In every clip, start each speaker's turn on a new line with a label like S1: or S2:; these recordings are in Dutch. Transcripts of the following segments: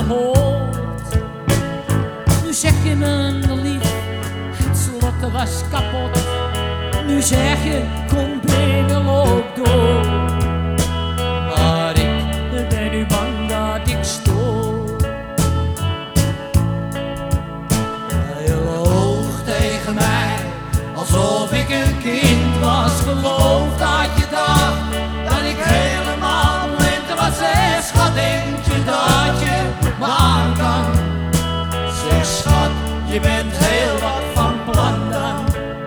S1: gehoord. Nu zeg je me lief, het slot was kapot. Nu zeg je, kom binnen, loop door. Maar ik ben nu bang dat ik stoor. Je loog tegen mij, alsof ik een kind was. Geloof dat je dacht, dat ik helemaal blind was. Zeg schat, denk je dat je me aan kan? Zeg schat, je bent heel wat van plan dan.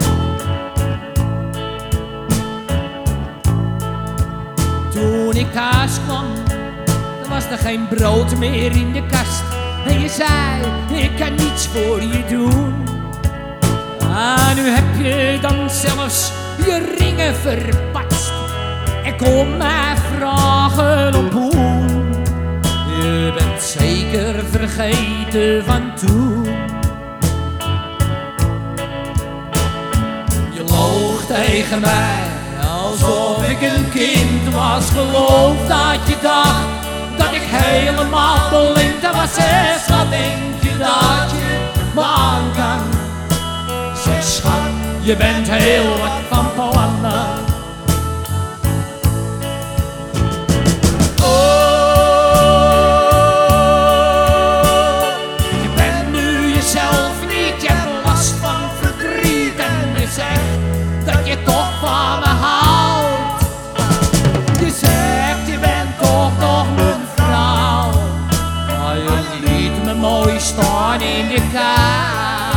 S1: Toen ik thuis kwam, dan was er geen brood meer in de kast. En je zei, ik kan niets voor je doen. Ah, nu heb je dan zelfs je ringen verpatst. En kom mij vragen om hoe. Je bent zeker vergeten van toen. Je loog tegen mij, alsof ik een kind was. Geloof dat je dacht, dat ik helemaal blind was. Zeg schat, denk je dat je me aan kan? Zeg schat, je bent heel wat van plannen. Oh, je bent nu jezelf niet, je hebt last van verdriet. En je zegt dat je toch van me houdt. Je zegt je bent toch nog mijn vrouw. Maar je liet me mooi staan in de kou.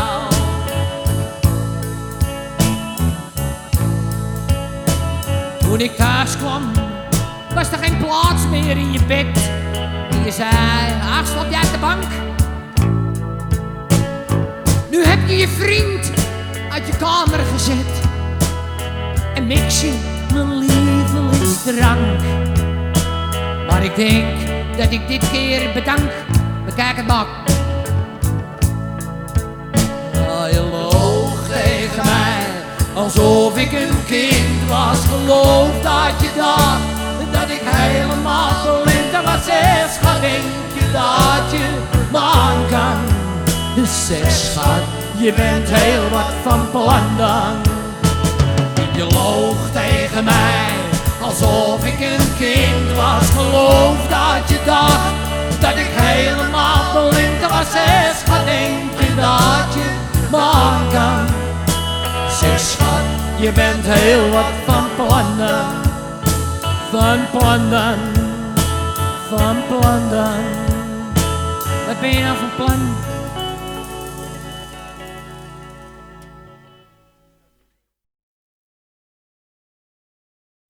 S1: Toen ik thuis kwam, was er geen plaats meer in je bed. En je zei, ach, slaap jij uit de bank? Nu heb je je vriend uit je kamer gezet. En mix je mijn lievelingsdrank. Maar ik denk dat ik dit keer bedank. Bekijk het maar. Oh, je loog tegen mij, alsof ik een kind was. Geloof dat je dacht, dat ik helemaal blind was. Zeg schat, denk je dat je me aan kan? Dus zeg schat, je bent heel wat van plan dan. Je loog tegen mij, alsof ik een kind was. Geloof dat je dacht, dat ik helemaal blind was. Zeg schat, denk je dat je me aan kan? Zeg schat, je bent heel wat van plannen. Van plannen, van plannen. Wat ben je nou van plan?